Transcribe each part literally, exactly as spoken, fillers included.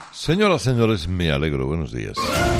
Señoras, señores, me alegro. Buenos días.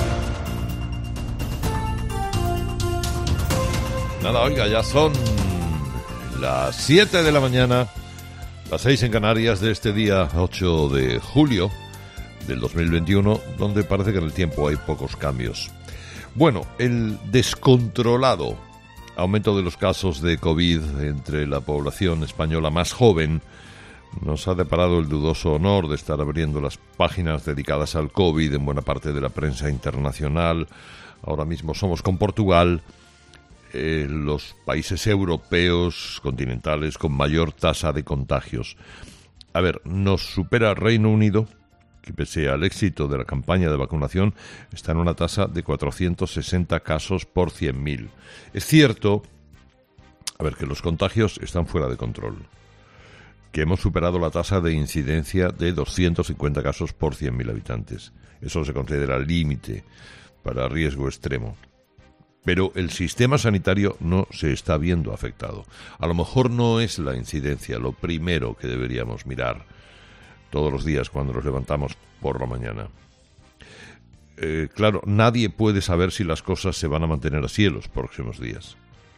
Nada, oiga, ya son las siete de la mañana, las seis en Canarias de este día ocho de julio del dos mil veintiuno, donde parece que en el tiempo hay pocos cambios. Bueno, el descontrolado aumento de los casos de COVID entre la población española más joven nos ha deparado el dudoso honor de estar abriendo las páginas dedicadas al COVID en buena parte de la prensa internacional. Ahora mismo somos con Portugal eh, los países europeos continentales con mayor tasa de contagios. A ver, nos supera Reino Unido, que pese al éxito de la campaña de vacunación está en una tasa de cuatrocientos sesenta casos por cien mil. Es cierto, a ver, que los contagios están fuera de control, que hemos superado la tasa de incidencia de doscientos cincuenta casos por cien mil habitantes. Eso se considera límite para riesgo extremo. Pero el sistema sanitario no se está viendo afectado. A lo mejor no es la incidencia lo primero que deberíamos mirar todos los días cuando nos levantamos por la mañana. Eh, claro, nadie puede saber si las cosas se van a mantener así en los próximos días.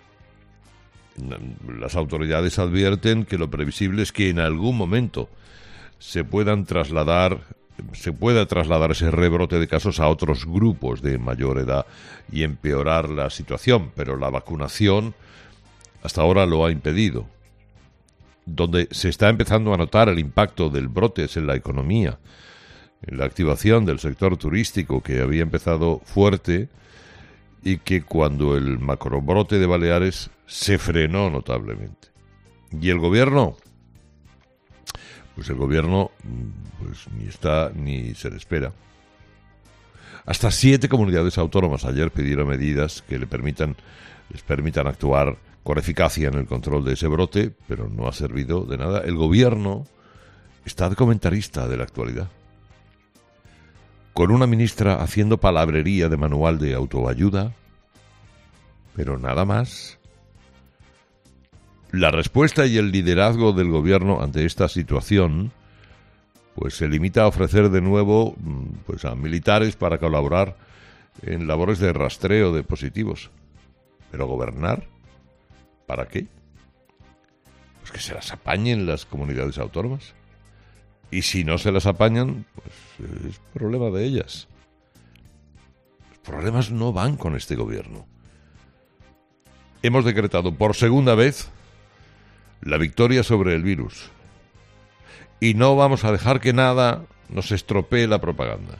Las autoridades advierten que lo previsible es que en algún momento se puedan trasladar, se pueda trasladar ese rebrote de casos a otros grupos de mayor edad y empeorar la situación, pero la vacunación hasta ahora lo ha impedido. Donde se está empezando a notar el impacto del brote es en la economía, en la activación del sector turístico, que había empezado fuerte y que cuando el macrobrote de Baleares se frenó notablemente. ¿Y el gobierno? Pues el gobierno pues ni está ni se le espera. Hasta siete comunidades autónomas ayer pidieron medidas que le permitan, les permitan actuar con eficacia en el control de ese brote, pero no ha servido de nada. El gobierno está de comentarista de la actualidad, con una ministra haciendo palabrería de manual de autoayuda, pero nada más. La respuesta y el liderazgo del gobierno ante esta situación pues se limita a ofrecer de nuevo pues a militares para colaborar en labores de rastreo de positivos. Pero gobernar, ¿para qué? Pues que se las apañen las comunidades autónomas. Y si no se las apañan, pues es problema de ellas. Los problemas no van con este gobierno. Hemos decretado por segunda vez la victoria sobre el virus. Y no vamos a dejar que nada nos estropee la propaganda.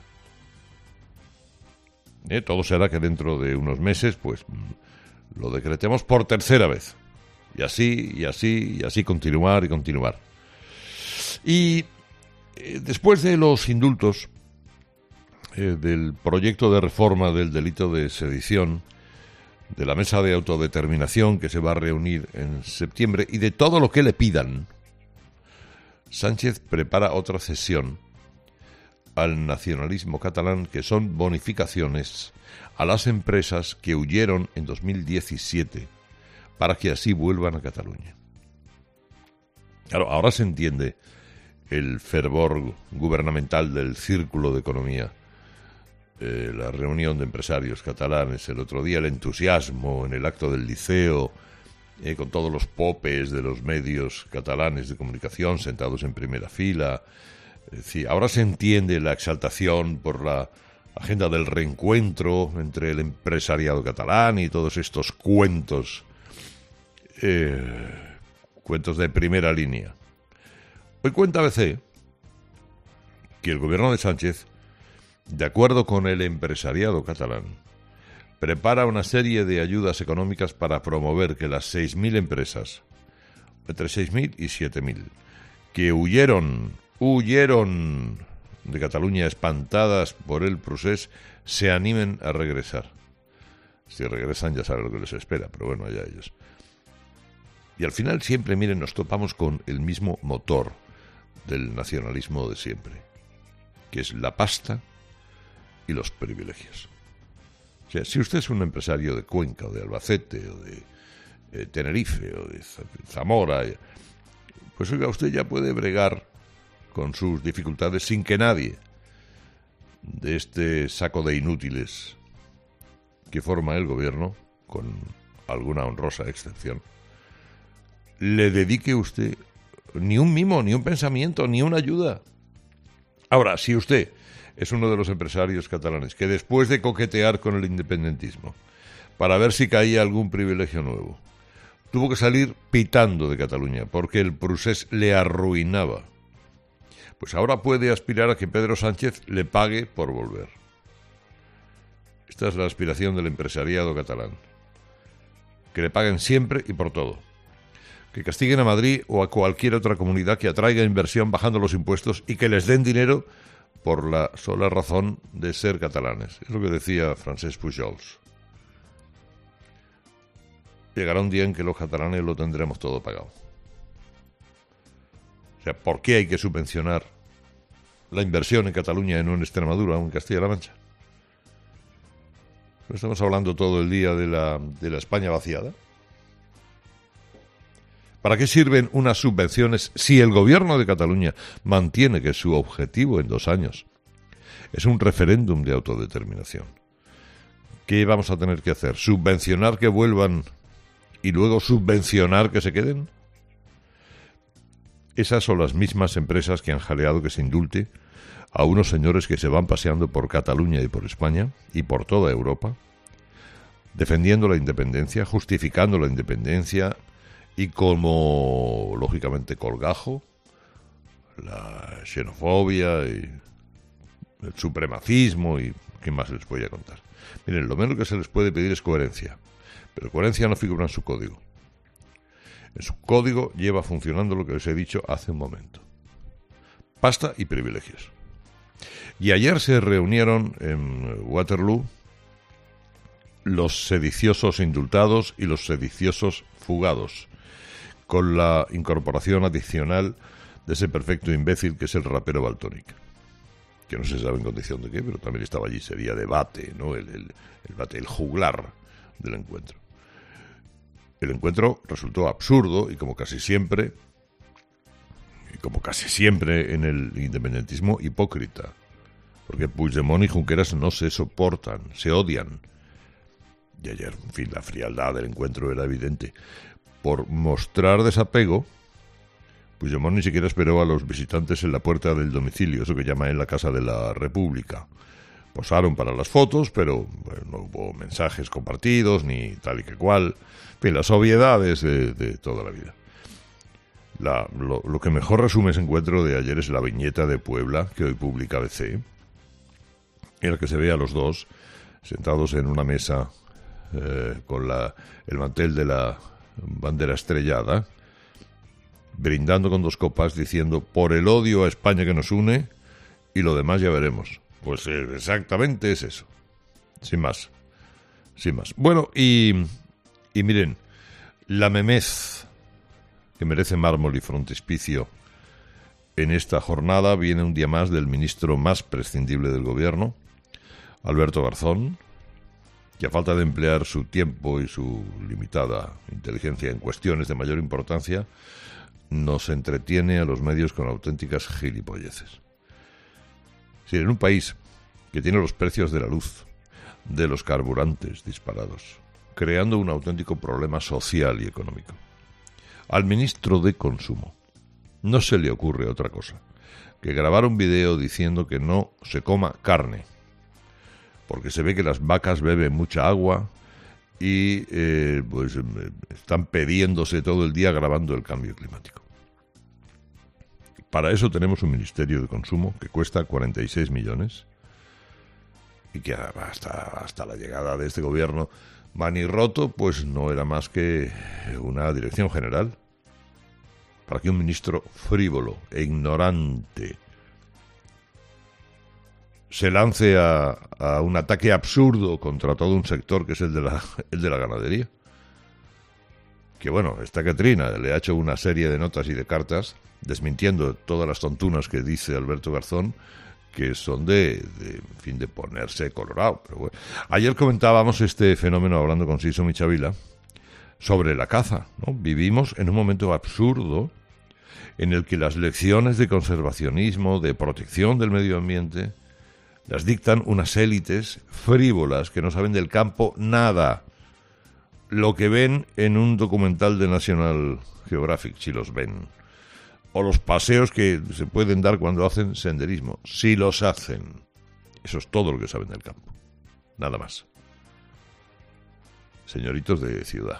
¿Eh? Todo será que dentro de unos meses, pues, lo decretemos por tercera vez. Y así, y así, y así continuar y continuar. Y eh, después de los indultos eh, del proyecto de reforma del delito de sedición, de la mesa de autodeterminación que se va a reunir en septiembre y de todo lo que le pidan, Sánchez prepara otra cesión al nacionalismo catalán, que son bonificaciones a las empresas que huyeron en dos mil diecisiete para que así vuelvan a Cataluña. Claro, ahora se entiende el fervor gubernamental del Círculo de Economía, eh, la reunión de empresarios catalanes el otro día, el entusiasmo en el acto del Liceo, eh, con todos los popes de los medios catalanes de comunicación sentados en primera fila. Es decir, ahora se entiende la exaltación por la agenda del reencuentro entre el empresariado catalán y todos estos cuentos, eh, cuentos de primera línea. Hoy cuenta A B C que el gobierno de Sánchez, de acuerdo con el empresariado catalán, prepara una serie de ayudas económicas para promover que las seis mil empresas, entre seis mil y siete mil, que huyeron, huyeron de Cataluña espantadas por el procés, se animen a regresar. Si regresan ya saben lo que les espera, pero bueno, allá ellos. Y al final siempre, miren, nos topamos con el mismo motor del nacionalismo de siempre, que es la pasta y los privilegios. O sea, si usted es un empresario de Cuenca o de Albacete o de eh, Tenerife o de Zamora, pues oiga, usted ya puede bregar con sus dificultades sin que nadie de este saco de inútiles que forma el gobierno, con alguna honrosa excepción, le dedique usted ni un mimo, ni un pensamiento, ni una ayuda. Ahora, si usted es uno de los empresarios catalanes que después de coquetear con el independentismo para ver si caía algún privilegio nuevo, tuvo que salir pitando de Cataluña porque el procés le arruinaba, pues ahora puede aspirar a que Pedro Sánchez le pague por volver. Esta es la aspiración del empresariado catalán. Que le paguen siempre y por todo. Que castiguen a Madrid o a cualquier otra comunidad que atraiga inversión bajando los impuestos y que les den dinero por la sola razón de ser catalanes. Es lo que decía Francesc Pujols. Llegará un día en que los catalanes lo tendremos todo pagado. O sea, ¿por qué hay que subvencionar la inversión en Cataluña y no en Extremadura o en Castilla-La Mancha? ¿No estamos hablando todo el día de la, de la España vaciada? ¿Para qué sirven unas subvenciones si el gobierno de Cataluña mantiene que su objetivo en dos años es un referéndum de autodeterminación? ¿Qué vamos a tener que hacer? ¿Subvencionar que vuelvan y luego subvencionar que se queden? Esas son las mismas empresas que han jaleado que se indulte a unos señores que se van paseando por Cataluña y por España y por toda Europa, defendiendo la independencia, justificando la independencia y como, lógicamente, colgajo, la xenofobia y el supremacismo y qué más les voy a contar. Miren, lo menos que se les puede pedir es coherencia, pero coherencia no figura en su código. En su código lleva funcionando lo que les he dicho hace un momento. Pasta y privilegios. Y ayer se reunieron en Waterloo los sediciosos indultados y los sediciosos fugados, con la incorporación adicional de ese perfecto imbécil que es el rapero Valtònyc, que no se sabe en condición de qué, pero también estaba allí, sería debate, ¿no? El, el, el debate, el juglar del encuentro. El encuentro resultó absurdo y como casi siempre, y como casi siempre en el independentismo, hipócrita, porque Puigdemont y Junqueras no se soportan, se odian. Y ayer, en fin, la frialdad del encuentro era evidente. Por mostrar desapego, Puigdemont ni siquiera esperó a los visitantes en la puerta del domicilio, eso que llama en la Casa de la República. Posaron para las fotos, pero bueno, no hubo mensajes compartidos, ni tal y que cual. En fin, las obviedades de, de toda la vida. La, lo, lo que mejor resume ese encuentro de ayer es la viñeta de Puebla, que hoy publica A B C, en la que se ve a los dos sentados en una mesa eh, con la, el mantel de la bandera estrellada, brindando con dos copas, diciendo por el odio a España que nos une y lo demás ya veremos. Pues eh, exactamente es eso, sin más, sin más. Bueno, y, y miren, la memez que merece mármol y frontispicio en esta jornada viene un día más del ministro más prescindible del gobierno, Alberto Garzón, que a falta de emplear su tiempo y su limitada inteligencia en cuestiones de mayor importancia, nos entretiene a los medios con auténticas gilipolleces. Si en un país que tiene los precios de la luz, de los carburantes disparados, creando un auténtico problema social y económico, al ministro de Consumo no se le ocurre otra cosa que grabar un video diciendo que no se coma carne, porque se ve que las vacas beben mucha agua y eh, pues están pediéndose todo el día grabando el cambio climático. Para eso tenemos un Ministerio de Consumo que cuesta cuarenta y seis millones y que hasta, hasta la llegada de este gobierno manirroto pues no era más que una dirección general. Para que un ministro frívolo e ignorante se lance a, a un ataque absurdo contra todo un sector que es el de la, el de la ganadería. Que bueno, esta Catrina le ha hecho una serie de notas y de cartas desmintiendo todas las tontunas que dice Alberto Garzón, que son de, de en fin, de ponerse colorado. Pero bueno. Ayer comentábamos este fenómeno hablando con Siso Michavila sobre la caza, ¿no? Vivimos en un momento absurdo en el que las lecciones de conservacionismo, de protección del medio ambiente, las dictan unas élites frívolas que no saben del campo nada. Lo que ven en un documental de National Geographic, si los ven. O los paseos que se pueden dar cuando hacen senderismo, si los hacen. Eso es todo lo que saben del campo. Nada más. Señoritos de ciudad.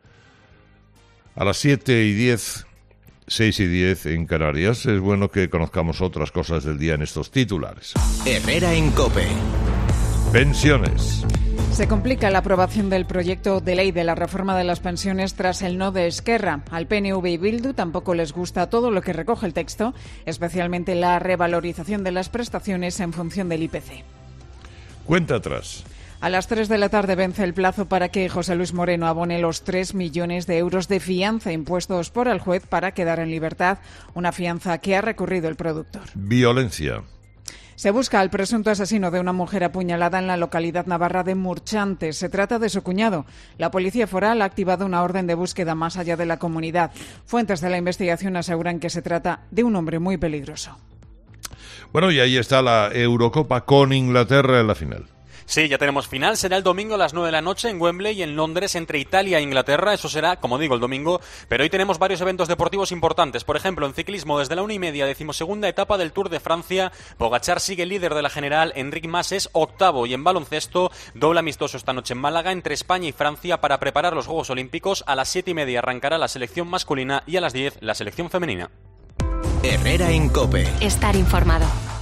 A las siete y diez, seis y diez en Canarias, es bueno que conozcamos otras cosas del día en estos titulares. Herrera en COPE. Pensiones. Se complica la aprobación del proyecto de ley de la reforma de las pensiones tras el no de Esquerra. Al P N V y Bildu tampoco les gusta todo lo que recoge el texto, especialmente la revalorización de las prestaciones en función del I P C. Cuenta atrás. A las tres de la tarde vence el plazo para que José Luis Moreno abone los tres millones de euros de fianza impuestos por el juez para quedar en libertad, una fianza que ha recurrido el productor. Violencia. Se busca al presunto asesino de una mujer apuñalada en la localidad navarra de Murchante. Se trata de su cuñado. La policía foral ha activado una orden de búsqueda más allá de la comunidad. Fuentes de la investigación aseguran que se trata de un hombre muy peligroso. Bueno, y ahí está la Eurocopa con Inglaterra en la final. Sí, ya tenemos final, será el domingo a las nueve de la noche en Wembley y en Londres entre Italia e Inglaterra, eso será, como digo, el domingo, pero hoy tenemos varios eventos deportivos importantes, por ejemplo, en ciclismo desde la una y media, decimosegunda etapa del Tour de Francia, Pogačar sigue líder de la general, Enric Mas es octavo, y en baloncesto, doble amistoso esta noche en Málaga entre España y Francia para preparar los Juegos Olímpicos, a las siete y media arrancará la selección masculina y a las diez la selección femenina. Herrera en COPE. Estar informado.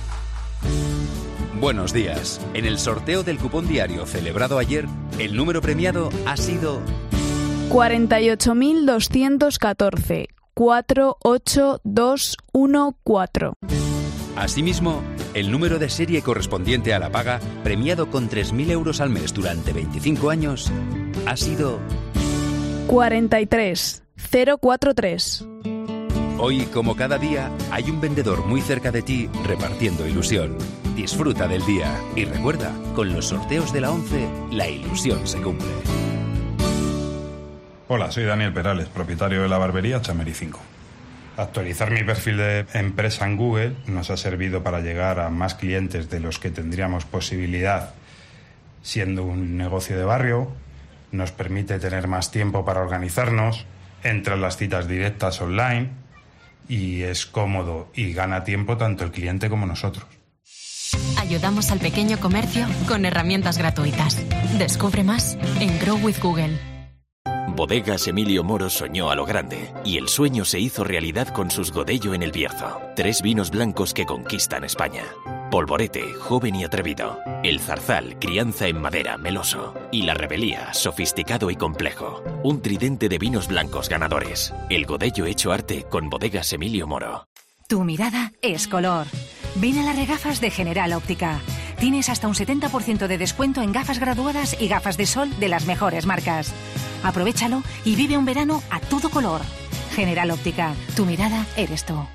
Buenos días. En el sorteo del cupón diario celebrado ayer, el número premiado ha sido cuarenta y ocho mil doscientos catorce, cuatro ocho dos uno cuatro. Asimismo, el número de serie correspondiente a la paga, premiado con tres mil euros al mes durante veinticinco años, ha sido cuarenta y tres mil cuarenta y tres. Hoy, como cada día, hay un vendedor muy cerca de ti repartiendo ilusión. Disfruta del día y recuerda, con los sorteos de la once, la ilusión se cumple. Hola, soy Daniel Perales, propietario de la barbería Chameri cinco. Actualizar mi perfil de empresa en Google nos ha servido para llegar a más clientes de los que tendríamos posibilidad siendo un negocio de barrio, nos permite tener más tiempo para organizarnos, entran las citas directas online y es cómodo y gana tiempo tanto el cliente como nosotros. Ayudamos al pequeño comercio con herramientas gratuitas. Descubre más en Grow with Google. Bodegas Emilio Moro soñó a lo grande y el sueño se hizo realidad con sus Godello en el Bierzo. Tres vinos blancos que conquistan España. Polvorete, joven y atrevido. El Zarzal, crianza en madera, meloso. Y la Rebelía, sofisticado y complejo. Un tridente de vinos blancos ganadores. El Godello hecho arte con Bodegas Emilio Moro. Tu mirada es color. Ven a las regafas de General Óptica. Tienes hasta un setenta por ciento de descuento en gafas graduadas y gafas de sol de las mejores marcas. Aprovéchalo y vive un verano a todo color. General Óptica, tu mirada eres tú.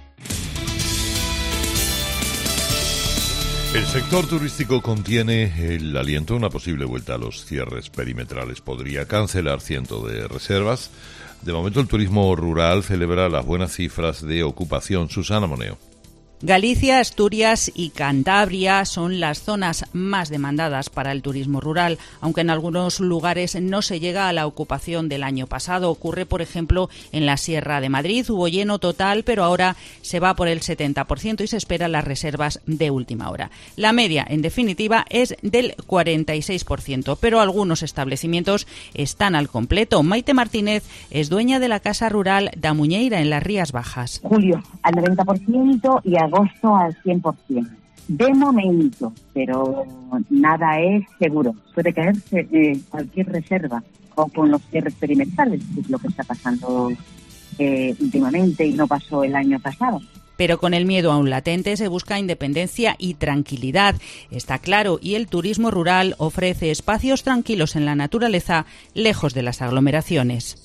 El sector turístico contiene el aliento. Una posible vuelta a los cierres perimetrales podría cancelar cientos de reservas. De momento el turismo rural celebra las buenas cifras de ocupación. Susana Moneo. Galicia, Asturias y Cantabria son las zonas más demandadas para el turismo rural, aunque en algunos lugares no se llega a la ocupación del año pasado. Ocurre, por ejemplo, en la Sierra de Madrid. Hubo lleno total, pero ahora se va por el setenta por ciento y se esperan las reservas de última hora. La media, en definitiva, es del cuarenta y seis por ciento, pero algunos establecimientos están al completo. Maite Martínez es dueña de la Casa Rural da Muñeira, en las Rías Bajas. Julio al noventa por ciento y a agosto al cien por ciento. De momento, pero nada es seguro. Puede caerse eh, cualquier reserva o con los cierres perimetrales, que es lo que está pasando eh, últimamente y no pasó el año pasado. Pero con el miedo aún latente se busca independencia y tranquilidad. Está claro, y el turismo rural ofrece espacios tranquilos en la naturaleza, lejos de las aglomeraciones.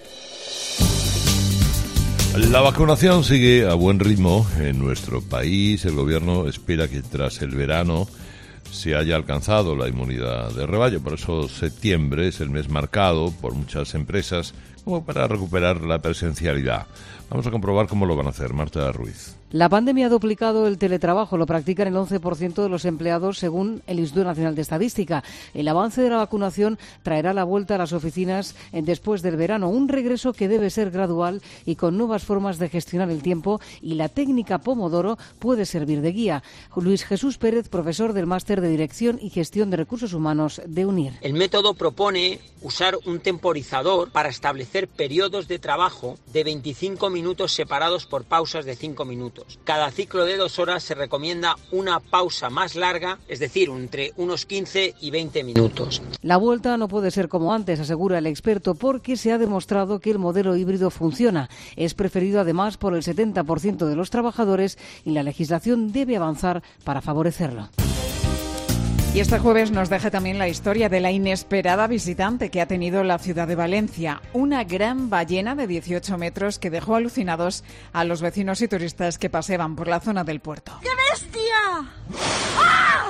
La vacunación sigue a buen ritmo en nuestro país. El gobierno espera que tras el verano se haya alcanzado la inmunidad de rebaño. Por eso septiembre es el mes marcado por muchas empresas como para recuperar la presencialidad. Vamos a comprobar cómo lo van a hacer. Marta Ruiz. La pandemia ha duplicado el teletrabajo, lo practican el once por ciento de los empleados según el Instituto Nacional de Estadística. El avance de la vacunación traerá la vuelta a las oficinas después del verano, un regreso que debe ser gradual y con nuevas formas de gestionar el tiempo, y la técnica Pomodoro puede servir de guía. Luis Jesús Pérez, profesor del Máster de Dirección y Gestión de Recursos Humanos de UNIR. El método propone usar un temporizador para establecer periodos de trabajo de veinticinco minutos separados por pausas de cinco minutos. Cada ciclo de dos horas se recomienda una pausa más larga, es decir, entre unos quince y veinte minutos. La vuelta no puede ser como antes, asegura el experto, porque se ha demostrado que el modelo híbrido funciona. Es preferido además por el setenta por ciento de los trabajadores y la legislación debe avanzar para favorecerlo. Y este jueves nos deja también la historia de la inesperada visitante que ha tenido la ciudad de Valencia. Una gran ballena de dieciocho metros que dejó alucinados a los vecinos y turistas que paseaban por la zona del puerto. ¡Qué bestia! ¡Ah!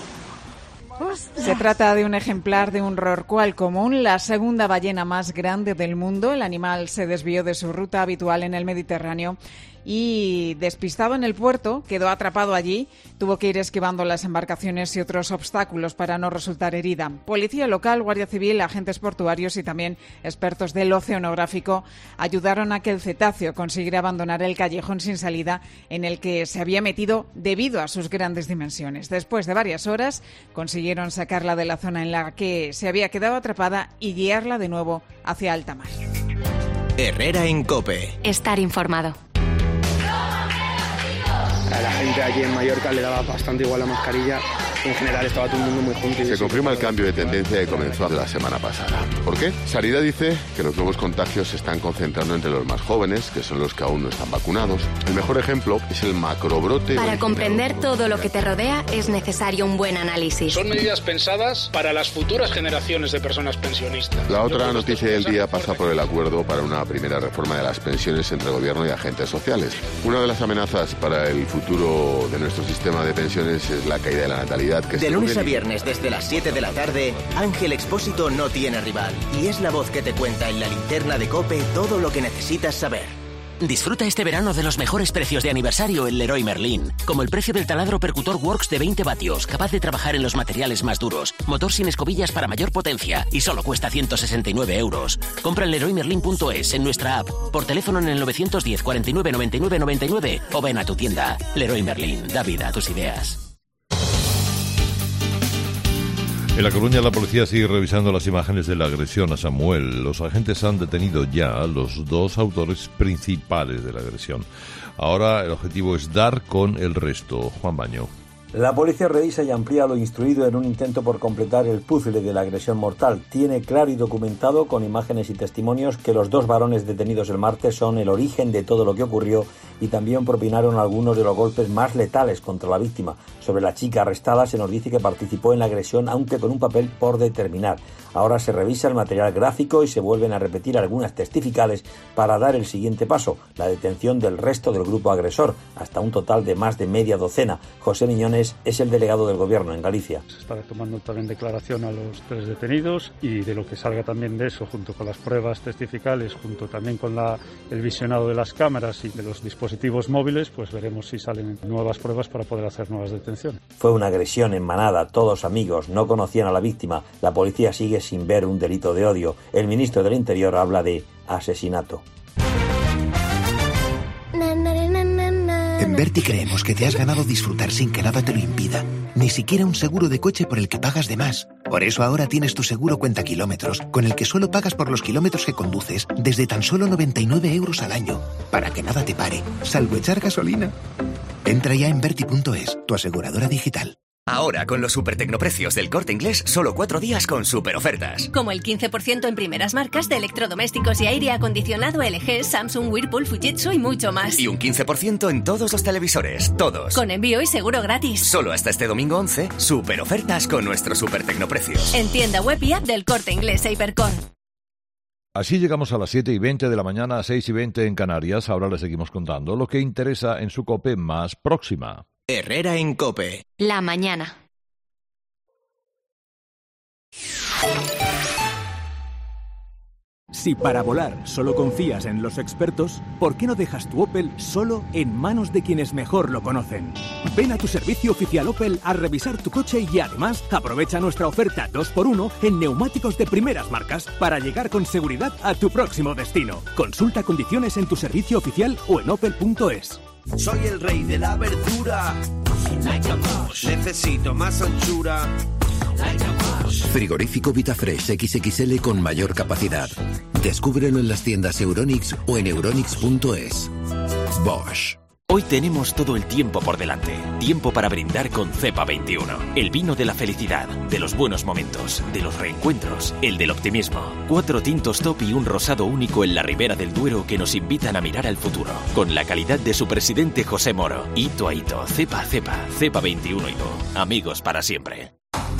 Se trata de un ejemplar de un rorcual común, la segunda ballena más grande del mundo. El animal se desvió de su ruta habitual en el Mediterráneo y, despistado en el puerto, quedó atrapado allí. Tuvo que ir esquivando las embarcaciones y otros obstáculos para no resultar herida. Policía local, Guardia Civil, agentes portuarios y también expertos del oceanográfico ayudaron a que el cetáceo consiguiera abandonar el callejón sin salida en el que se había metido debido a sus grandes dimensiones. Después de varias horas consiguieron sacarla de la zona en la que se había quedado atrapada y guiarla de nuevo hacia alta mar. Herrera en COPE. Estar informado. A la gente aquí en Mallorca le daba bastante igual la mascarilla. En general estaba todo el mundo muy junto. Se confirma el cambio de tendencia que comenzó la semana pasada. ¿Por qué? Sanidad dice que los nuevos contagios se están concentrando entre los más jóvenes, que son los que aún no están vacunados. El mejor ejemplo es el macrobrote. Para comprender todo lo que te rodea es necesario un buen análisis. Son medidas pensadas para las futuras generaciones de personas pensionistas. La otra noticia del día pasa por el acuerdo para una primera reforma de las pensiones entre gobierno y agentes sociales. Una de las amenazas para el futuro de nuestro sistema de pensiones es la caída de la natalidad. Que de lunes a viernes desde las siete de la tarde, Ángel Expósito no tiene rival y es la voz que te cuenta en la linterna de COPE todo lo que necesitas saber. Disfruta este verano de los mejores precios de aniversario en Leroy Merlin, como el precio del taladro Percutor Works de veinte vatios, capaz de trabajar en los materiales más duros, motor sin escobillas para mayor potencia y solo cuesta ciento sesenta y nueve euros. Compra en leroy merlin punto es, en nuestra app, por teléfono en el novecientos diez, cuarenta y nueve, noventa y nueve, noventa y nueve o ven a tu tienda. Leroy Merlin, da vida a tus ideas. En La Coruña, la policía sigue revisando las imágenes de la agresión a Samuel. Los agentes han detenido ya a los dos autores principales de la agresión. Ahora el objetivo es dar con el resto. Juan Baño. La policía revisa y amplía lo instruido en un intento por completar el puzzle de la agresión mortal. Tiene claro y documentado con imágenes y testimonios que los dos varones detenidos el martes son el origen de todo lo que ocurrió y también propinaron algunos de los golpes más letales contra la víctima. Sobre la chica arrestada se nos dice que participó en la agresión, aunque con un papel por determinar. Ahora se revisa el material gráfico y se vuelven a repetir algunas testificales para dar el siguiente paso, la detención del resto del grupo agresor, hasta un total de más de media docena. José Miñones es el delegado del Gobierno en Galicia. Se está tomando también declaración a los tres detenidos y de lo que salga también de eso, junto con las pruebas testificales, junto también con la, el visionado de las cámaras y de los dispositivos móviles, pues veremos si salen nuevas pruebas para poder hacer nuevas detenciones. Fue una agresión en manada, todos amigos, no conocían a la víctima. La policía sigue sin ver un delito de odio. El ministro del Interior habla de asesinato. En Berti creemos que te has ganado disfrutar sin que nada te lo impida. Ni siquiera un seguro de coche por el que pagas de más. Por eso ahora tienes tu seguro cuenta kilómetros, con el que solo pagas por los kilómetros que conduces desde tan solo noventa y nueve euros al año. Para que nada te pare, salvo echar gasolina. Entra ya en Berti punto es, tu aseguradora digital. Ahora, con los supertecnoprecios del Corte Inglés, solo cuatro días con superofertas. Como el quince por ciento en primeras marcas de electrodomésticos y aire acondicionado L G, Samsung, Whirlpool, Fujitsu y mucho más. Y un quince por ciento en todos los televisores, todos. Con envío y seguro gratis. Solo hasta este domingo once, superofertas con nuestros supertecnoprecios. En tienda web y app del Corte Inglés e Hipercor. Así llegamos a las siete y veinte de la mañana, a seis y veinte en Canarias. Ahora les seguimos contando lo que interesa en su COPE más próxima. Herrera en COPE. La mañana. Si para volar solo confías en los expertos, ¿por qué no dejas tu Opel solo en manos de quienes mejor lo conocen? Ven a tu servicio oficial Opel a revisar tu coche y además aprovecha nuestra oferta dos por uno en neumáticos de primeras marcas para llegar con seguridad a tu próximo destino. Consulta condiciones en tu servicio oficial o en opel punto es. Soy el rey de la verdura. Necesito más anchura. Frigorífico Vitafresh equis equis ele con mayor capacidad. Descúbrelo en las tiendas Euronics o en euronics punto es. Bosch. Hoy tenemos todo el tiempo por delante. Tiempo para brindar con Cepa veintiuno. El vino de la felicidad, de los buenos momentos, de los reencuentros, el del optimismo. Cuatro tintos top y un rosado único en la Ribera del Duero que nos invitan a mirar al futuro. Con la calidad de su presidente José Moro. Hito a hito, cepa a cepa, Cepa veintiuno y tú. Amigos para siempre.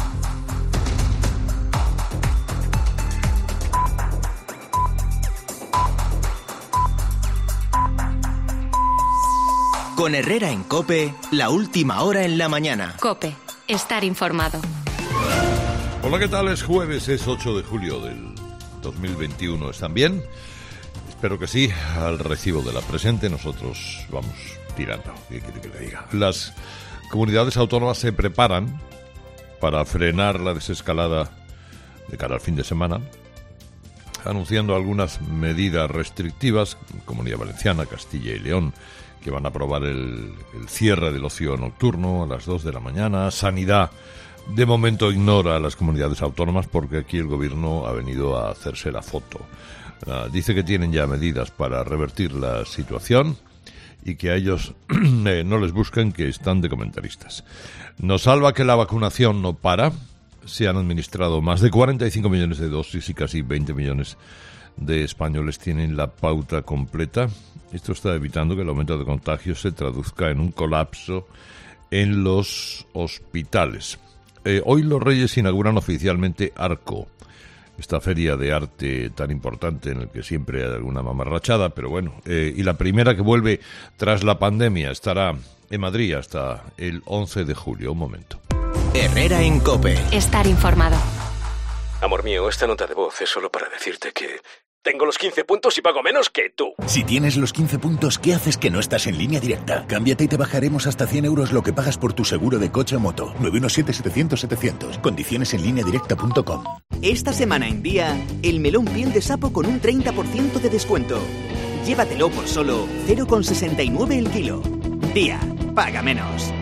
Con Herrera en COPE, la última hora en la mañana. COPE, estar informado. Hola, ¿qué tal? Es jueves, es ocho de julio del dos mil veintiuno. ¿Están bien? Espero que sí. Al recibo de la presente nosotros vamos tirando. ¿Qué quiere que le diga? Las comunidades autónomas se preparan para frenar la desescalada de cara al fin de semana, anunciando algunas medidas restrictivas. Comunidad Valenciana, Castilla y León, que van a aprobar el, el cierre del ocio nocturno a las dos de la mañana. Sanidad, de momento, ignora a las comunidades autónomas porque aquí el gobierno ha venido a hacerse la foto. Uh, dice que tienen ya medidas para revertir la situación y que a ellos eh, no les buscan, que están de comentaristas. Nos salva que la vacunación no para. Se han administrado más de cuarenta y cinco millones de dosis y casi veinte millones de españoles tienen la pauta completa. Esto está evitando que el aumento de contagios se traduzca en un colapso en los hospitales. Eh, hoy los Reyes inauguran oficialmente Arco, esta feria de arte tan importante en el que siempre hay alguna mamarrachada, pero bueno, eh, y la primera que vuelve tras la pandemia estará en Madrid hasta el once de julio. Un momento. Herrera en COPE. Estar informado. Amor mío, esta nota de voz es solo para decirte que tengo los quince puntos y pago menos que tú. Si tienes los quince puntos, ¿qué haces que no estás en Línea Directa? Cámbiate y te bajaremos hasta cien euros lo que pagas por tu seguro de coche o moto. nueve uno siete, setecientos, setecientos. Condiciones en línea directa punto com. Esta semana en Día, el melón piel de sapo con un treinta por ciento de descuento. Llévatelo por solo cero coma sesenta y nueve el kilo. Día, paga menos.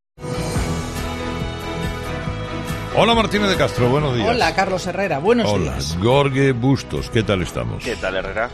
Hola, Martínez de Castro, buenos días. Hola, Carlos Herrera, buenos Hola. días. Gorge Bustos, ¿qué tal estamos? ¿Qué tal, Herrera?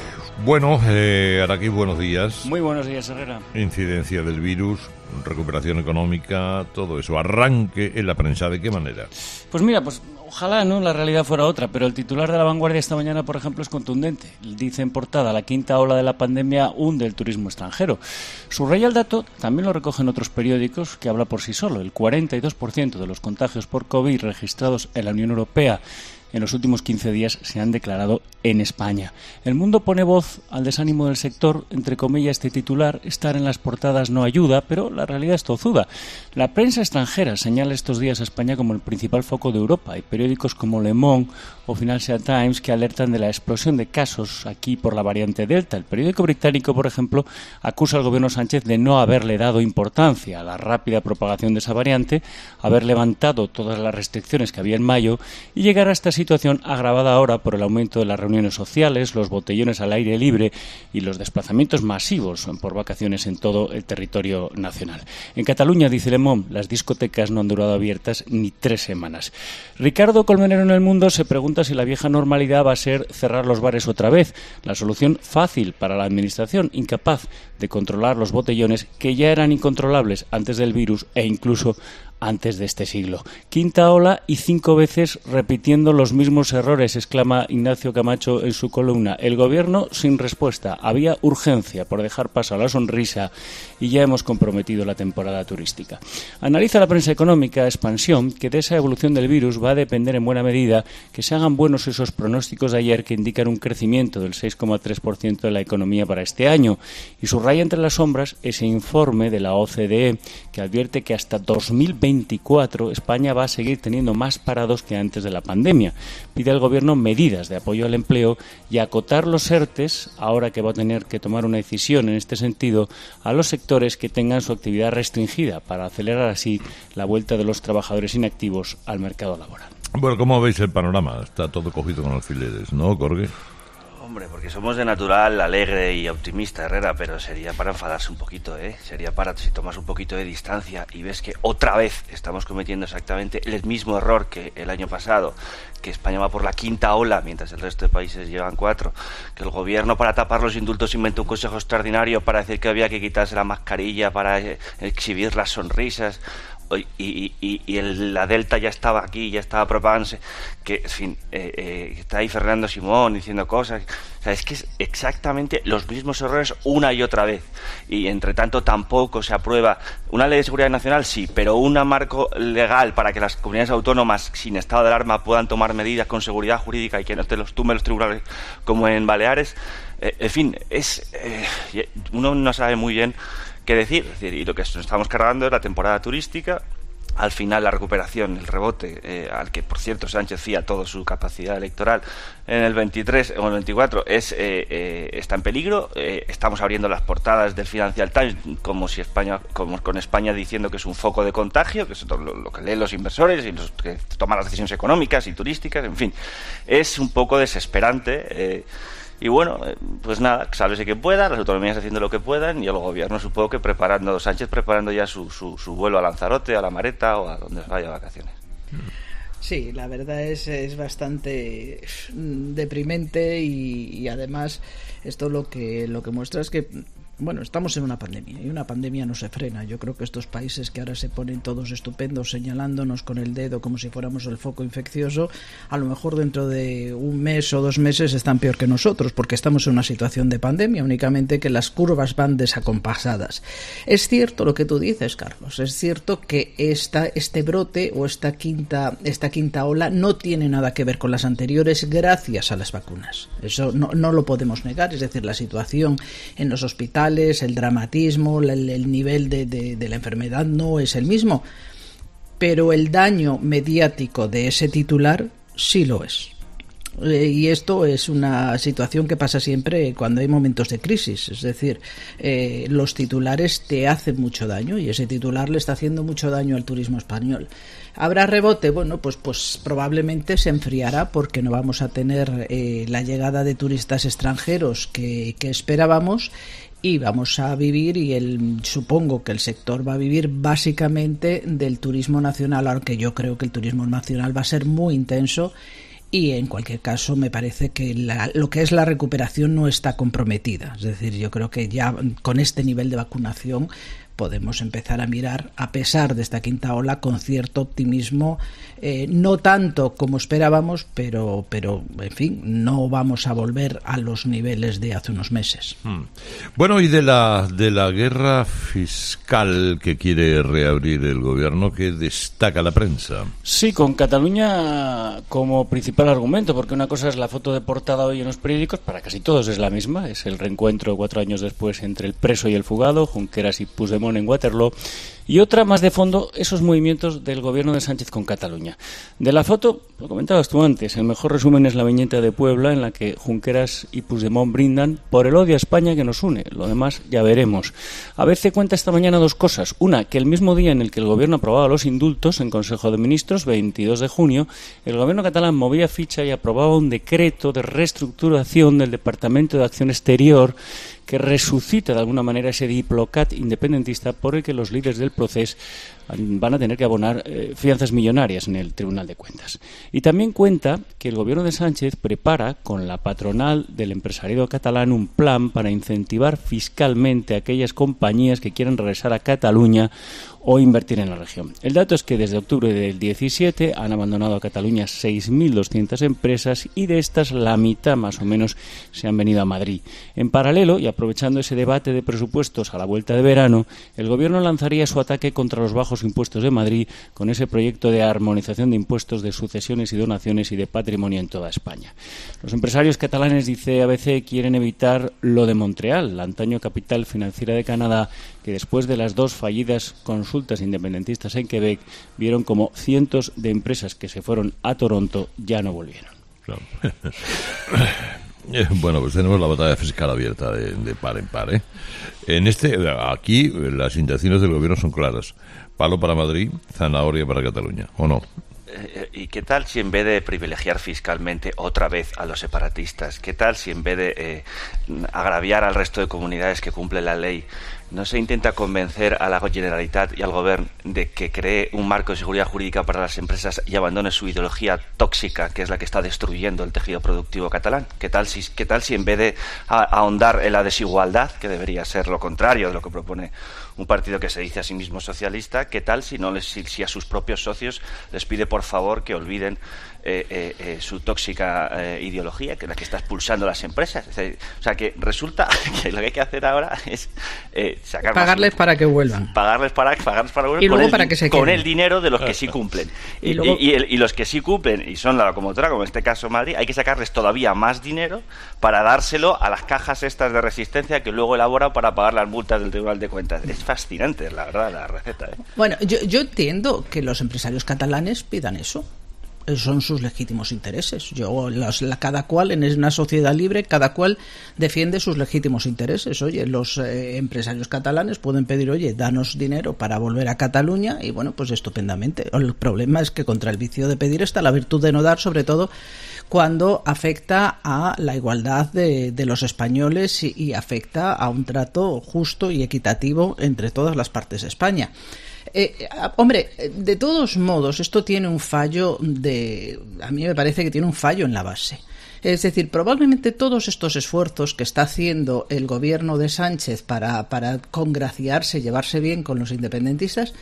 Bueno, eh, Araquí, buenos días. Muy buenos días, Herrera. Incidencia del virus, recuperación económica, todo eso. Arranque en la prensa, ¿de qué manera? Pues mira, pues ojalá no la realidad fuera otra, pero el titular de La Vanguardia esta mañana, por ejemplo, es contundente. Dice en portada: la quinta ola de la pandemia hunde el turismo extranjero. Subraya el dato, también lo recogen otros periódicos, que habla por sí solo. El cuarenta y dos por ciento de los contagios por COVID registrados en la Unión Europea en los últimos quince días se han declarado en España. El Mundo pone voz al desánimo del sector, entre comillas este titular: estar en las portadas no ayuda, pero la realidad es tozuda. La prensa extranjera señala estos días a España como el principal foco de Europa. Hay periódicos como Le Monde o Financial Times que alertan de la explosión de casos aquí por la variante Delta. El periódico británico, por ejemplo, acusa al gobierno Sánchez de no haberle dado importancia a la rápida propagación de esa variante, haber levantado todas las restricciones que había en mayo y llegar a esta situación agravada ahora por el aumento de las reuniones sociales, los botellones al aire libre y los desplazamientos masivos por vacaciones en todo el territorio nacional. En Cataluña, dice Le Monde, las discotecas no han durado abiertas ni tres semanas. Ricardo Colmenero en El Mundo se pregunta si la vieja normalidad va a ser cerrar los bares otra vez. La solución fácil para la administración, incapaz de controlar los botellones que ya eran incontrolables antes del virus e incluso antes de este siglo. Quinta ola y cinco veces repitiendo los mismos errores, exclama Ignacio Camacho en su columna. El gobierno sin respuesta. Había urgencia por dejar paso a la sonrisa y ya hemos comprometido la temporada turística. Analiza la prensa económica Expansión que de esa evolución del virus va a depender en buena medida que se hagan buenos esos pronósticos de ayer que indican un crecimiento del seis coma tres por ciento de la economía para este año. Y subraya entre las sombras ese informe de la O C D E que advierte que hasta dos mil veinte veinticuatro España va a seguir teniendo más parados que antes de la pandemia. Pide al Gobierno medidas de apoyo al empleo y acotar los ERTES, ahora que va a tener que tomar una decisión en este sentido, a los sectores que tengan su actividad restringida, para acelerar así la vuelta de los trabajadores inactivos al mercado laboral. Bueno, ¿cómo veis el panorama? Está todo cogido con alfileres, ¿no, Jorge? Hombre, porque somos de natural alegre y optimista, Herrera, pero sería para enfadarse un poquito, ¿eh? Sería para, si tomas un poquito de distancia y ves que otra vez estamos cometiendo exactamente el mismo error que el año pasado, que España va por la quinta ola, mientras el resto de países llevan cuatro, que el gobierno para tapar los indultos inventó un consejo extraordinario para decir que había que quitarse la mascarilla, para exhibir las sonrisas... Y, y, y el, la Delta ya estaba aquí, ya estaba propagándose, que, en fin, eh, eh, está ahí Fernando Simón diciendo cosas. O sea, es que es exactamente los mismos errores una y otra vez. Y, entre tanto, tampoco se aprueba una ley de seguridad nacional, sí, pero un marco legal para que las comunidades autónomas sin estado de alarma puedan tomar medidas con seguridad jurídica y que no te los tumben los tribunales como en Baleares. Eh, en fin, es eh, uno no sabe muy bien qué decir, es decir, y lo que nos estamos cargando es la temporada turística. Al final la recuperación, el rebote, eh, al que por cierto Sánchez fía toda su capacidad electoral en el veintitrés o el veinticuatro, es, eh, eh, está en peligro. Eh, estamos abriendo las portadas del Financial Times como si España, como con España diciendo que es un foco de contagio, que es lo, lo que leen los inversores y los que toman las decisiones económicas y turísticas, en fin, es un poco desesperante. Eh, Y bueno, pues nada, sálvese que pueda, las autonomías haciendo lo que puedan y el gobierno supongo que preparando, Sánchez preparando ya su, su, su vuelo a Lanzarote, a La Mareta o a donde vaya de vacaciones. Sí, la verdad es, es bastante deprimente y, y además esto lo que, lo que muestra es que bueno, estamos en una pandemia y una pandemia no se frena. Yo creo que estos países que ahora se ponen todos estupendos señalándonos con el dedo como si fuéramos el foco infeccioso, a lo mejor dentro de un mes o dos meses están peor que nosotros porque estamos en una situación de pandemia, únicamente que las curvas van desacompasadas. Es cierto lo que tú dices, Carlos, es cierto que esta, este brote o esta quinta, esta quinta ola no tiene nada que ver con las anteriores gracias a las vacunas. Eso no, no lo podemos negar, es decir, la situación en los hospitales, el dramatismo, el, el nivel de, de, de la enfermedad no es el mismo, pero el daño mediático de ese titular sí lo es. Eh, y esto es una situación que pasa siempre cuando hay momentos de crisis, es decir, eh, los titulares te hacen mucho daño y ese titular le está haciendo mucho daño al turismo español. ¿Habrá rebote? Bueno, pues, pues probablemente se enfriará porque no vamos a tener eh, la llegada de turistas extranjeros que, que esperábamos. Y vamos a vivir, y el, supongo que el sector va a vivir básicamente del turismo nacional, aunque yo creo que el turismo nacional va a ser muy intenso y en cualquier caso me parece que la, lo que es la recuperación no está comprometida. Es decir, yo creo que ya con este nivel de vacunación podemos empezar a mirar, a pesar de esta quinta ola, con cierto optimismo, eh, no tanto como esperábamos, pero, pero, en fin, no vamos a volver a los niveles de hace unos meses. Hmm. Bueno, y de la, de la guerra fiscal que quiere reabrir el gobierno, ¿qué destaca la prensa? Sí, con Cataluña como principal argumento, porque una cosa es la foto de portada hoy en los periódicos, para casi todos es la misma, es el reencuentro cuatro años después entre el preso y el fugado, Junqueras y Puigdemont en Waterloo, y otra más de fondo, esos movimientos del gobierno de Sánchez con Cataluña. De la foto, lo comentabas tú antes, el mejor resumen es la viñeta de Puebla en la que Junqueras y Puigdemont brindan por el odio a España que nos une. Lo demás ya veremos. A B C cuenta esta mañana dos cosas. Una, que el mismo día en el que el gobierno aprobaba los indultos en Consejo de Ministros, veintidós de junio, el gobierno catalán movía ficha y aprobaba un decreto de reestructuración del Departamento de Acción Exterior que resucita de alguna manera ese Diplocat independentista por el que los líderes del proceso van a tener que abonar eh, fianzas millonarias en el Tribunal de Cuentas. Y también cuenta que el gobierno de Sánchez prepara con la patronal del empresariado catalán un plan para incentivar fiscalmente a aquellas compañías que quieran regresar a Cataluña o invertir en la región. El dato es que desde octubre del diecisiete han abandonado a Cataluña seis mil doscientas empresas y de estas la mitad más o menos se han venido a Madrid. En paralelo, y aprovechando ese debate de presupuestos a la vuelta de verano, el gobierno lanzaría su ataque contra los bajos los impuestos de Madrid con ese proyecto de armonización de impuestos de sucesiones y donaciones y de patrimonio en toda España. Los empresarios catalanes, dice A B C, quieren evitar lo de Montreal, la antaño capital financiera de Canadá, que después de las dos fallidas consultas independentistas en Quebec vieron como cientos de empresas que se fueron a Toronto ya no volvieron. Claro. Bueno, pues tenemos la batalla fiscal abierta de, de par en par, ¿eh? En este, aquí las intenciones del gobierno son claras: palo para Madrid, zanahoria para Cataluña, ¿o no? ¿Y qué tal si en vez de privilegiar fiscalmente otra vez a los separatistas, qué tal si en vez de eh, agraviar al resto de comunidades que cumplen la ley, no se intenta convencer a la Generalitat y al Gobierno de que cree un marco de seguridad jurídica para las empresas y abandone su ideología tóxica, que es la que está destruyendo el tejido productivo catalán? ¿Qué tal si, qué tal si en vez de ahondar en la desigualdad, que debería ser lo contrario de lo que propone un partido que se dice a sí mismo socialista, qué tal si, no les, si, si a sus propios socios les pide por favor que olviden eh, eh, eh, su tóxica eh, ideología, que es la que está expulsando las empresas? O sea, o sea, que resulta que lo que hay que hacer ahora es eh, sacar pagarles más, para que vuelvan. Pagarles para, pagarles para y luego con, para el, que se con queden. el dinero de los que sí cumplen. Y, y, luego... y, y, el, y los que sí cumplen y son la locomotora, como en este caso Madrid, hay que sacarles todavía más dinero para dárselo a las cajas estas de resistencia que luego elaboran para pagar las multas del Tribunal de Cuentas. Es fascinante, la verdad, la receta, ¿eh? Bueno, yo, yo entiendo que los empresarios catalanes pidan eso. Son sus legítimos intereses. Yo, los, la, cada cual en una sociedad libre, cada cual defiende sus legítimos intereses. Oye, los eh, empresarios catalanes pueden pedir, oye, danos dinero para volver a Cataluña, y bueno, pues estupendamente. El problema es que contra el vicio de pedir está la virtud de no dar, sobre todo cuando afecta a la igualdad de, de los españoles y, y afecta a un trato justo y equitativo entre todas las partes de España. Eh, hombre, de todos modos, esto tiene un fallo de... A mí me parece que tiene un fallo en la base. Es decir, probablemente todos estos esfuerzos que está haciendo el gobierno de Sánchez para, para congraciarse, llevarse bien con los independentistas,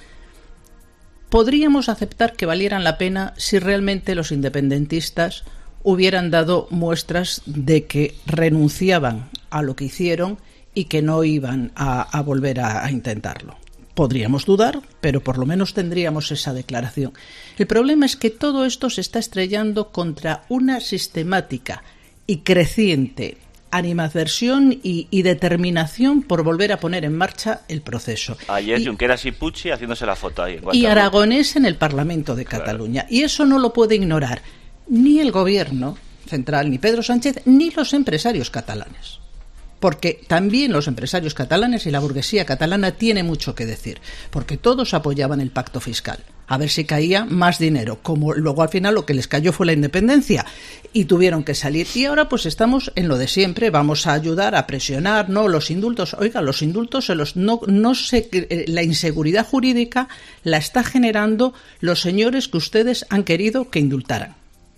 podríamos aceptar que valieran la pena si realmente los independentistas hubieran dado muestras de que renunciaban a lo que hicieron y que no iban a, a volver a, a intentarlo. Podríamos dudar, pero por lo menos tendríamos esa declaración. El problema es que todo esto se está estrellando contra una sistemática y creciente animadversión y, y determinación por volver a poner en marcha el proceso. Ayer y, Junqueras y Puig haciéndose la foto ahí. Y Aragonés en el Parlamento de Cataluña. Claro. Y eso no lo puede ignorar ni el gobierno central, ni Pedro Sánchez, ni los empresarios catalanes. Porque también los empresarios catalanes y la burguesía catalana tiene mucho que decir, porque todos apoyaban el pacto fiscal, a ver si caía más dinero, como luego al final lo que les cayó fue la independencia y tuvieron que salir. Y ahora pues estamos en lo de siempre, vamos a ayudar a presionar, no los indultos, oiga, los indultos se los no no sé, la inseguridad jurídica la está generando los señores que ustedes han querido que indultaran.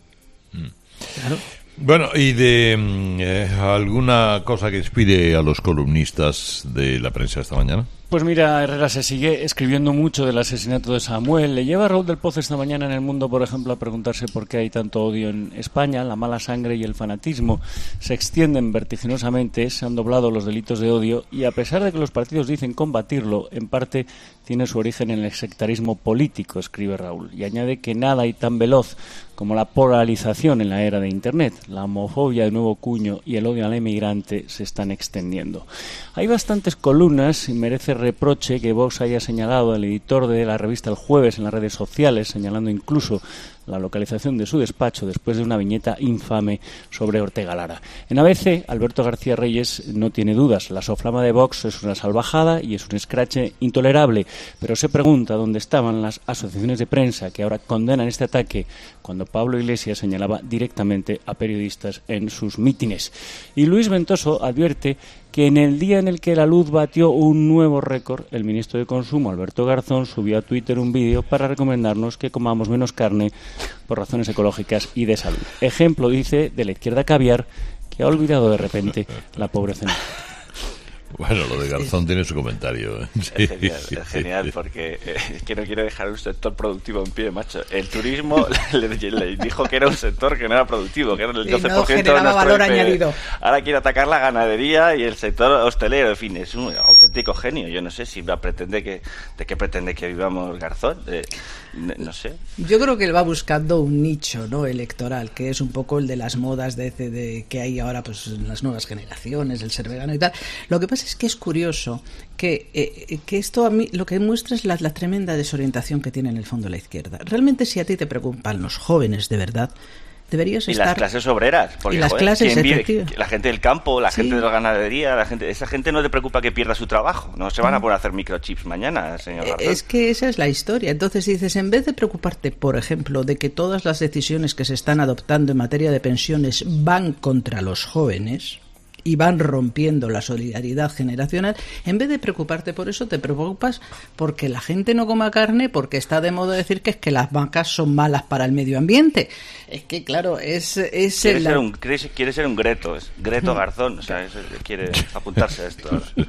Mm. Claro. Bueno, ¿y de eh, alguna cosa que inspire a los columnistas de la prensa esta mañana? Pues mira, Herrera se sigue escribiendo mucho del asesinato de Samuel. Le lleva a Raúl del Pozo esta mañana en El Mundo, por ejemplo, a preguntarse por qué hay tanto odio en España. La mala sangre y el fanatismo se extienden vertiginosamente, se han doblado los delitos de odio y, a pesar de que los partidos dicen combatirlo, en parte tiene su origen en el sectarismo político, escribe Raúl. Y añade que nada hay tan veloz como la polarización en la era de Internet. La homofobia de nuevo cuño y el odio al inmigrante se están extendiendo. Hay bastantes columnas y merece reproche que Vox haya señalado al editor de la revista El Jueves en las redes sociales, señalando incluso la localización de su despacho después de una viñeta infame sobre Ortega Lara. En A B C, Alberto García Reyes no tiene dudas. La soflama de Vox es una salvajada y es un escrache intolerable, pero se pregunta dónde estaban las asociaciones de prensa que ahora condenan este ataque cuando Pablo Iglesias señalaba directamente a periodistas en sus mítines. Y Luis Ventoso advierte que en el día en el que la luz batió un nuevo récord, el ministro de Consumo, Alberto Garzón, subió a Twitter un vídeo para recomendarnos que comamos menos carne por razones ecológicas y de salud. Ejemplo, dice, de la izquierda caviar, que ha olvidado de repente la pobreza. Bueno, lo de Garzón tiene su comentario. ¿eh? Sí. Es genial, es genial porque eh, es que no quiere dejar un sector productivo en pie, macho. El turismo le, le dijo que era un sector que no era productivo, que era el doce por ciento no de nuestro valor I P. añadido. Ahora quiere atacar la ganadería y el sector hostelero. En fin, es un auténtico genio. Yo no sé si va a pretender que, de qué pretende que vivamos Garzón. De, no sé. Yo creo que él va buscando un nicho, ¿no?, electoral, que es un poco el de las modas de, de que hay ahora, pues en las nuevas generaciones, el ser vegano y tal. Lo que pasa es que es curioso que, eh, que esto a mí lo que muestra es la, la tremenda desorientación que tiene en el fondo la izquierda. Realmente, si a ti te preocupan los jóvenes de verdad, deberías y estar... las clases obreras, porque y las joder, clases ¿quién vive? efectivas. La gente del campo, la Sí. gente de la ganadería, la gente, esa gente no te preocupa que pierda su trabajo, no se van a poder hacer microchips mañana, señor Garzón. Es que esa es la historia. Entonces dices, en vez de preocuparte, por ejemplo, de que todas las decisiones que se están adoptando en materia de pensiones van contra los jóvenes y van rompiendo la solidaridad generacional, en vez de preocuparte por eso, te preocupas porque la gente no coma carne, porque está de moda decir que es que las vacas son malas para el medio ambiente. Es que, claro, es... es quiere, el... ser un, quiere, quiere ser un Greto, es Greto Garzón, o sea, es, quiere apuntarse a esto ahora.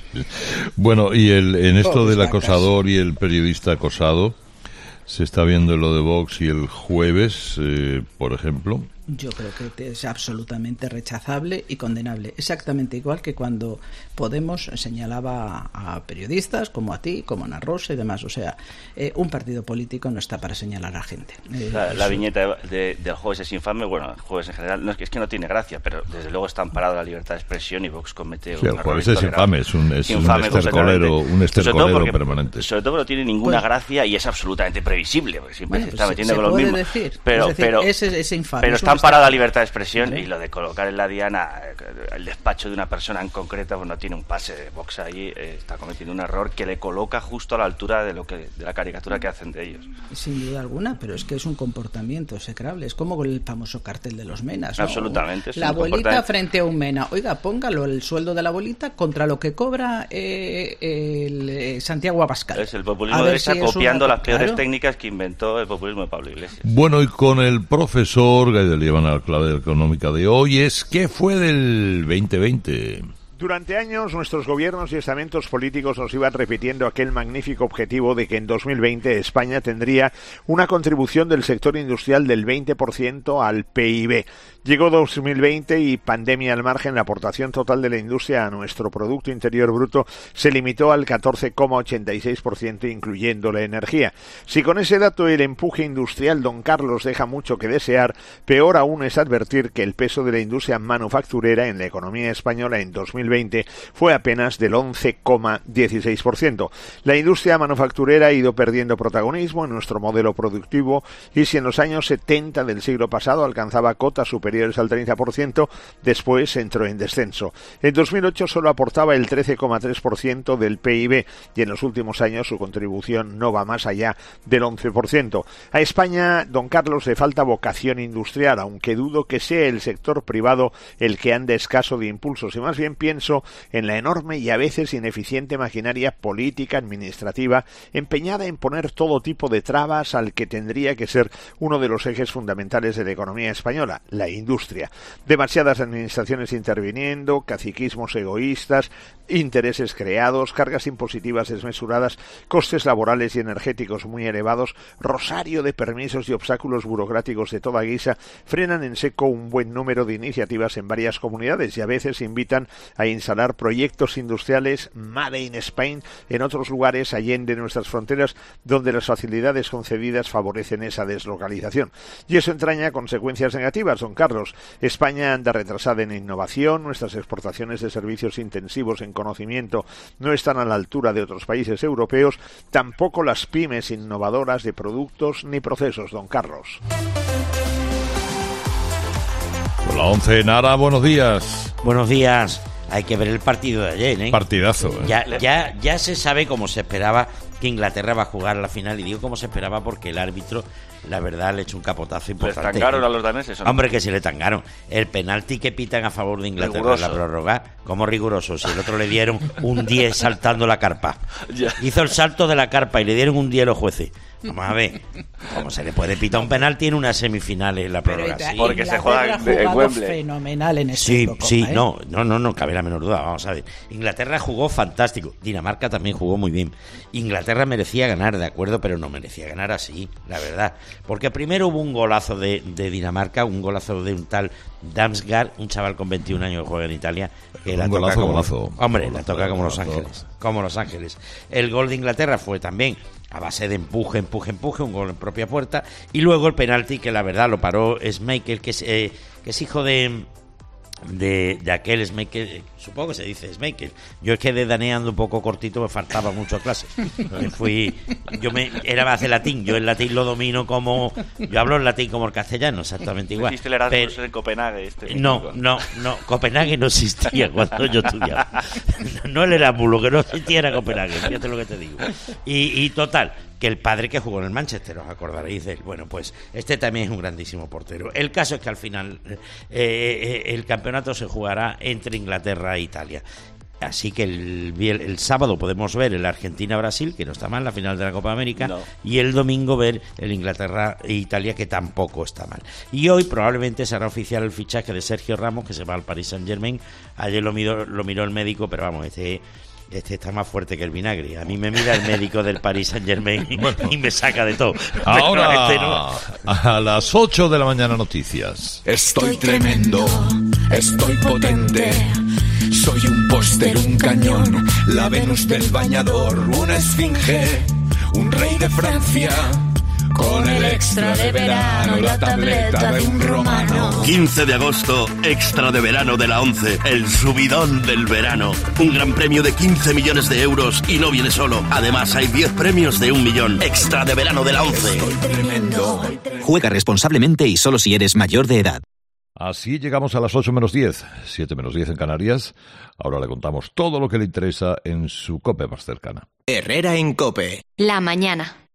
Bueno, y el, en esto Pobres del vacas. acosador y el periodista acosado, se está viendo lo de Vox y el jueves, eh, por ejemplo. Yo creo que es absolutamente rechazable y condenable. Exactamente igual que cuando Podemos señalaba a periodistas como a ti, como a Ana Rosa y demás. O sea, eh, un partido político no está para señalar a gente. Eh, La, la eso- viñeta de, del jueves es infame, bueno, el jueves en general, no, es, que, es que no tiene gracia, pero desde luego está amparado la libertad de expresión y Vox comete Sí, un el error jueves es intolerable. infame, es un, es un Infame estercolero, completamente. un Sobre todo estercolero porque- permanente. Sobre todo porque no tiene ninguna Pues- gracia y es absolutamente previsible, porque siempre Bueno, se pues está se- metiendo se con los puede mismos. decir. Pero, Es decir, pero, ese- ese infame, pero es un está amparada la estar- libertad de expresión Vale. y lo de colocar en la diana eh, el despacho de una persona en concreta, pues no tiene un pase de Vox ahí, eh, está cometiendo un error que le coloca justo a la altura de lo que de la caricatura que hacen de ellos. Sin duda alguna, pero es que es un comportamiento execrable. Es como el famoso cartel de los menas, ¿no? Absolutamente, es La un abuelita comportamiento. frente a un mena. Oiga, póngalo el sueldo de la abuelita contra lo que cobra eh, el eh, Santiago Abascal. Es el A populismo ver de esa si es copiando una- las peores claro. técnicas que inventó el populismo de Pablo Iglesias. Bueno, y con el profesor Gaidel llevan a la clave económica de hoy es ¿qué fue del veinte veinte? Durante años nuestros gobiernos y estamentos políticos nos iban repitiendo aquel magnífico objetivo de que en dos mil veinte España tendría una contribución del sector industrial del veinte por ciento al P I B. Llegó dos mil veinte y pandemia al margen, la aportación total de la industria a nuestro Producto Interior Bruto se limitó al catorce coma ochenta y seis por ciento, incluyendo la energía. Si con ese dato el empuje industrial, don Carlos, deja mucho que desear, peor aún es advertir que el peso de la industria manufacturera en la economía española en dos mil veinte fue apenas del once coma dieciséis por ciento. La industria manufacturera ha ido perdiendo protagonismo en nuestro modelo productivo y si en los años setenta del siglo pasado alcanzaba cotas superiores al treinta por ciento, después entró en descenso. En dos mil ocho solo aportaba el trece coma tres por ciento del P I B y en los últimos años su contribución no va más allá del once por ciento. A España, don Carlos, le falta vocación industrial, aunque dudo que sea el sector privado el que ande escaso de impulsos y más bien pienso en la enorme y a veces ineficiente maquinaria política administrativa empeñada en poner todo tipo de trabas al que tendría que ser uno de los ejes fundamentales de la economía española, la industria. Demasiadas administraciones interviniendo, caciquismos egoístas, intereses creados, cargas impositivas desmesuradas, costes laborales y energéticos muy elevados, rosario de permisos y obstáculos burocráticos de toda guisa frenan en seco un buen número de iniciativas en varias comunidades y a veces invitan a instalar proyectos industriales Made in Spain en otros lugares allende nuestras fronteras donde las facilidades concedidas favorecen esa deslocalización. Y eso entraña consecuencias negativas, don Carlos. España anda retrasada en innovación, nuestras exportaciones de servicios intensivos en conocimiento no están a la altura de otros países europeos, tampoco las pymes innovadoras de productos ni procesos, don Carlos. Con la once, Nara, buenos días. Buenos días. Hay que ver el partido de ayer, ¿eh? Partidazo, ¿eh? Ya, ya, ya se sabe cómo se esperaba que Inglaterra va a jugar la final, y digo cómo se esperaba porque el árbitro, la verdad, le echó un capotazo importante. ¿Les tangaron a los daneses o no? Hombre, que se le tangaron. El penalti que pitan a favor de Inglaterra en la Riguroso. prórroga, como riguroso. Si el otro le dieron un diez saltando la carpa. Ya. Hizo el salto de la carpa y le dieron un diez los jueces. Vamos a ver, ¿cómo se le puede pitar un penalti en unas semifinales en la prórroga? Sí, porque se juega en Wembley. Fenomenal en ese Sí, Eurocopa, sí, ¿eh? no, no, no, no cabe la menor duda. Vamos a ver. Inglaterra jugó fantástico. Dinamarca también jugó muy bien. Inglaterra merecía ganar, de acuerdo, pero no merecía ganar así, la verdad. Porque primero hubo un golazo de, de Dinamarca, un golazo de un tal Damsgaard, un chaval con veintiún años que juega en Italia. Que Un la toca golazo, como, golazo. Hombre, Golazo, la toca como golazo. Los Ángeles. Como Los Ángeles. El gol de Inglaterra fue también a base de empuje, empuje, empuje, un gol en propia puerta. Y luego el penalti, que la verdad lo paró Schmeichel, que es, eh, que es hijo de... De, de aquel Schmeichel, supongo que se dice Schmeichel. Yo es que de daneando un poco cortito me faltaba mucho a clases. Me fui, yo me era más de latín, yo el latín lo domino como, yo hablo el latín como el castellano, exactamente igual. Hiciste el Erasmus Pero, en Copenhague. Este no, mítico. no, no, Copenhague no existía cuando yo estudiaba. No el Erasmus, lo que no existía era Copenhague, fíjate lo que te digo. Y, y total, que el padre que jugó en el Manchester, os acordaréis de él. Bueno, pues este también es un grandísimo portero. El caso es que al final eh, eh, el campeonato se jugará entre Inglaterra e Italia. Así que el, el, el sábado podemos ver el Argentina-Brasil, que no está mal, la final de la Copa América, no. Y el domingo ver el Inglaterra e Italia, que tampoco está mal. Y hoy probablemente será oficial el fichaje de Sergio Ramos, que se va al Paris Saint-Germain. Ayer lo miró, lo miró el médico, pero vamos, este... Este está más fuerte que el vinagre. A mí me mira el médico del Paris Saint-Germain y me saca de todo. Ahora, este no. A las ocho de la mañana, noticias. Estoy tremendo, estoy potente. Soy un póster, un cañón, la Venus del bañador, una esfinge, un rey de Francia. Con el extra de verano, la tableta de un romano. quince de agosto, extra de verano de la once, el subidón del verano. Un gran premio de quince millones de euros y no viene solo. Además, hay diez premios de un millón. Extra de verano de la once. Juega responsablemente y solo si eres mayor de edad. Así llegamos a las ocho menos diez, siete menos diez en Canarias. Ahora le contamos todo lo que le interesa en su COPE más cercana. Herrera en COPE. La mañana.